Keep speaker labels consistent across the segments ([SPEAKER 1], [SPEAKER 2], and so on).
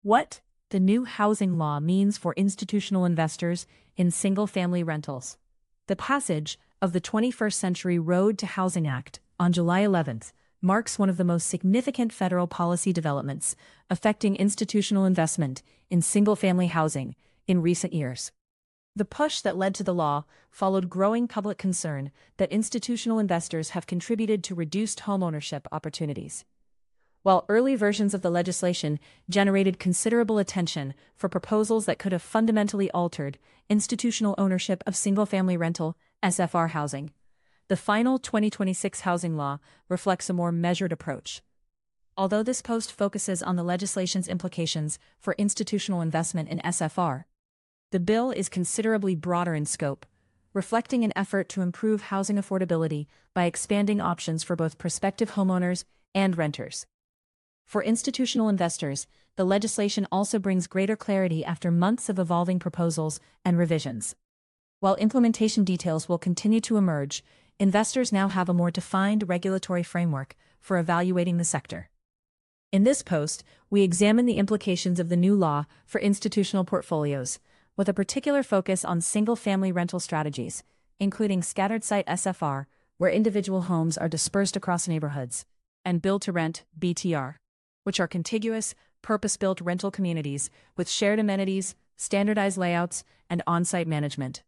[SPEAKER 1] What the new housing law means for institutional investors in single-family rentals. The passage of the 21st Century ROAD to Housing Act on July 11th marks one of the most significant federal policy developments affecting institutional investment in single-family housing in recent years. The push that led to the law followed growing public concern that institutional investors have contributed to reduced homeownership opportunities. While early versions of the legislation generated considerable attention for proposals that could have fundamentally altered institutional ownership of single-family rental (SFR) housing, the final 2026 housing law reflects a more measured approach. Although this post focuses on the legislation's implications for institutional investment in SFR, the bill is considerably broader in scope, reflecting an effort to improve housing affordability by expanding options for both prospective homeowners and renters. For institutional investors, the legislation also brings greater clarity after months of evolving proposals and revisions. While implementation details will continue to emerge, investors now have a more defined regulatory framework for evaluating the sector. In this post, we examine the implications of the new law for institutional portfolios, with a particular focus on single-family rental strategies, including scattered site SFR, where individual homes are dispersed across neighborhoods, and build-to-rent BTR, which are contiguous, purpose-built rental communities with shared amenities, standardized layouts, and on-site management.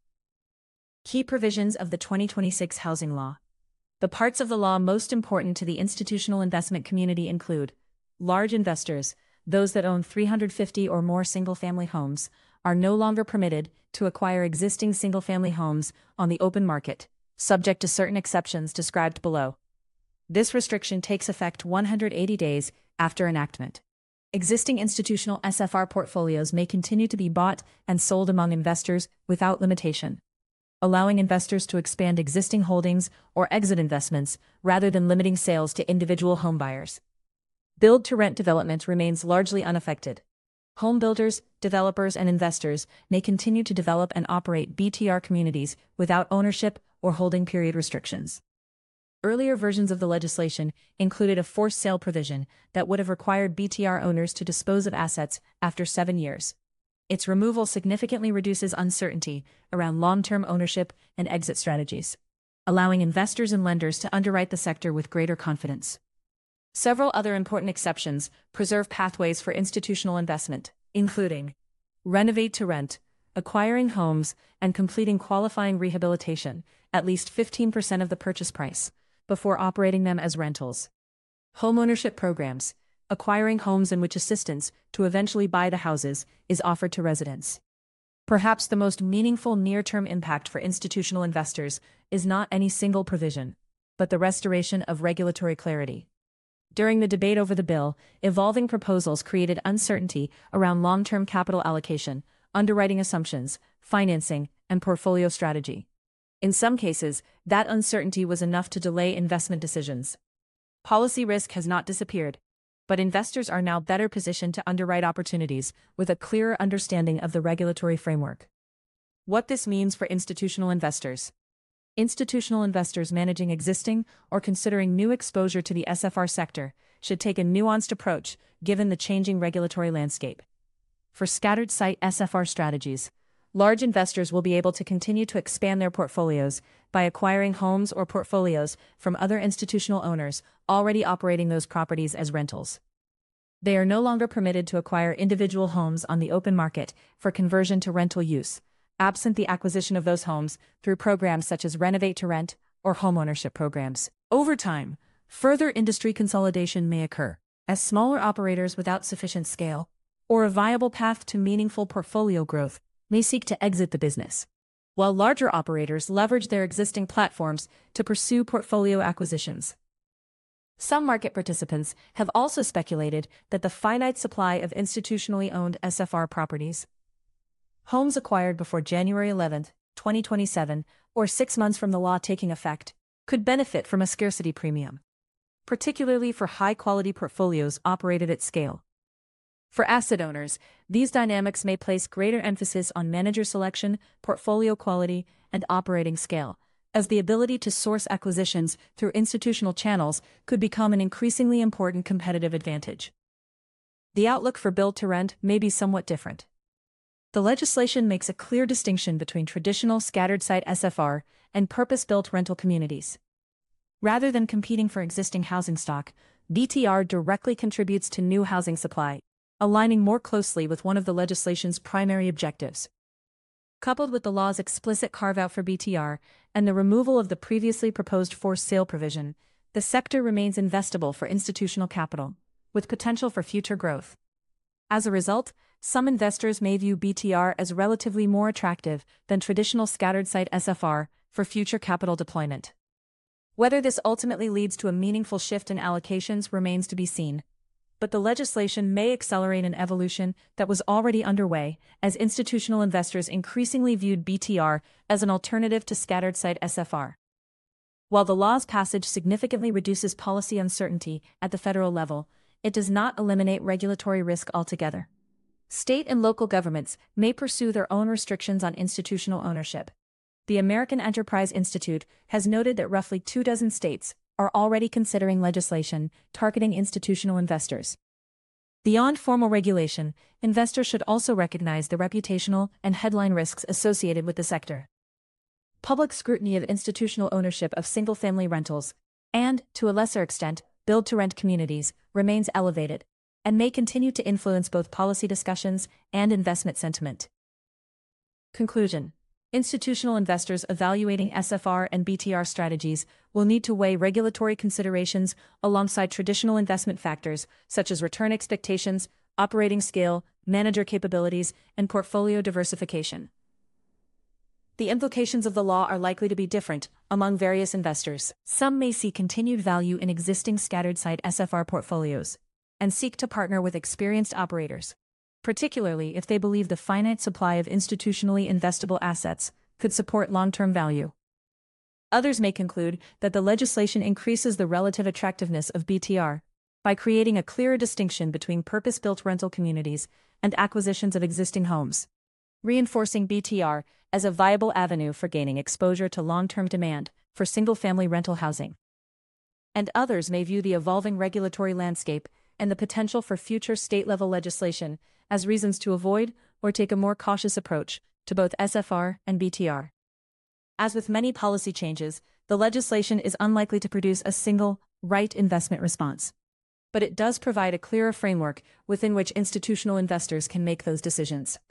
[SPEAKER 1] Key provisions of the 2026 housing law. The parts of the law most important to the institutional investment community include: large investors, those that own 350 or more single-family homes, are no longer permitted to acquire existing single-family homes on the open market, subject to certain exceptions described below. This restriction takes effect 180 days after enactment. Existing institutional SFR portfolios may continue to be bought and sold among investors without limitation, allowing investors to expand existing holdings or exit investments rather than limiting sales to individual homebuyers. Build-to-rent development remains largely unaffected. Home builders, developers, and investors may continue to develop and operate BTR communities without ownership or holding period restrictions. Earlier versions of the legislation included a forced sale provision that would have required BTR owners to dispose of assets after 7 years. Its removal significantly reduces uncertainty around long-term ownership and exit strategies, allowing investors and lenders to underwrite the sector with greater confidence. Several other important exceptions preserve pathways for institutional investment, including renovate to rent, acquiring homes and completing qualifying rehabilitation, at least 15% of the purchase price, before operating them as rentals. Homeownership programs, acquiring homes in which assistance to eventually buy the houses is offered to residents. Perhaps the most meaningful near-term impact for institutional investors is not any single provision, but the restoration of regulatory clarity. During the debate over the bill, evolving proposals created uncertainty around long-term capital allocation, underwriting assumptions, financing, and portfolio strategy. In some cases, that uncertainty was enough to delay investment decisions. Policy risk has not disappeared, but investors are now better positioned to underwrite opportunities with a clearer understanding of the regulatory framework. What this means for institutional investors. Institutional investors managing existing or considering new exposure to the SFR sector should take a nuanced approach given the changing regulatory landscape. For scattered site SFR strategies, large investors will be able to continue to expand their portfolios by acquiring homes or portfolios from other institutional owners already operating those properties as rentals. They are no longer permitted to acquire individual homes on the open market for conversion to rental use, absent the acquisition of those homes through programs such as Renovate to Rent or homeownership programs. Over time, further industry consolidation may occur, as smaller operators without sufficient scale or a viable path to meaningful portfolio growth may seek to exit the business, while larger operators leverage their existing platforms to pursue portfolio acquisitions. Some market participants have also speculated that the finite supply of institutionally owned SFR properties, homes acquired before January 11, 2027, or 6 months from the law taking effect, could benefit from a scarcity premium, particularly for high-quality portfolios operated at scale. For asset owners, these dynamics may place greater emphasis on manager selection, portfolio quality, and operating scale, as the ability to source acquisitions through institutional channels could become an increasingly important competitive advantage. the outlook for build-to-rent may be somewhat different. The legislation makes a clear distinction between traditional scattered-site SFR and purpose-built rental communities. Rather than competing for existing housing stock, BTR directly contributes to new housing supply, aligning more closely with one of the legislation's primary objectives. Coupled with the law's explicit carve-out for BTR and the removal of the previously proposed forced sale provision, the sector remains investable for institutional capital, with potential for future growth. As a result, some investors may view BTR as relatively more attractive than traditional scattered-site SFR for future capital deployment. Whether this ultimately leads to a meaningful shift in allocations remains to be seen, but the legislation may accelerate an evolution that was already underway as institutional investors increasingly viewed BTR as an alternative to scattered-site SFR. While the law's passage significantly reduces policy uncertainty at the federal level, it does not eliminate regulatory risk altogether. State and local governments may pursue their own restrictions on institutional ownership. The American Enterprise Institute has noted that roughly 24 states are already considering legislation targeting institutional investors. Beyond formal regulation, investors should also recognize the reputational and headline risks associated with the sector. Public scrutiny of institutional ownership of single-family rentals, and, to a lesser extent, build-to-rent communities, remains elevated, and may continue to influence both policy discussions and investment sentiment. Conclusion: institutional investors evaluating SFR and BTR strategies will need to weigh regulatory considerations alongside traditional investment factors such as return expectations, operating scale, manager capabilities, and portfolio diversification. The implications of the law are likely to be different among various investors. Some may see continued value in existing scattered-site SFR portfolios and seek to partner with experienced operators, particularly if they believe the finite supply of institutionally investable assets could support long-term value. Others may conclude that the legislation increases the relative attractiveness of BTR by creating a clearer distinction between purpose-built rental communities and acquisitions of existing homes, reinforcing BTR as a viable avenue for gaining exposure to long-term demand for single-family rental housing. And others may view the evolving regulatory landscape and the potential for future state-level legislation as reasons to avoid or take a more cautious approach to both SFR and BTR. As with many policy changes, the legislation is unlikely to produce a single, right investment response. But it does provide a clearer framework within which institutional investors can make those decisions.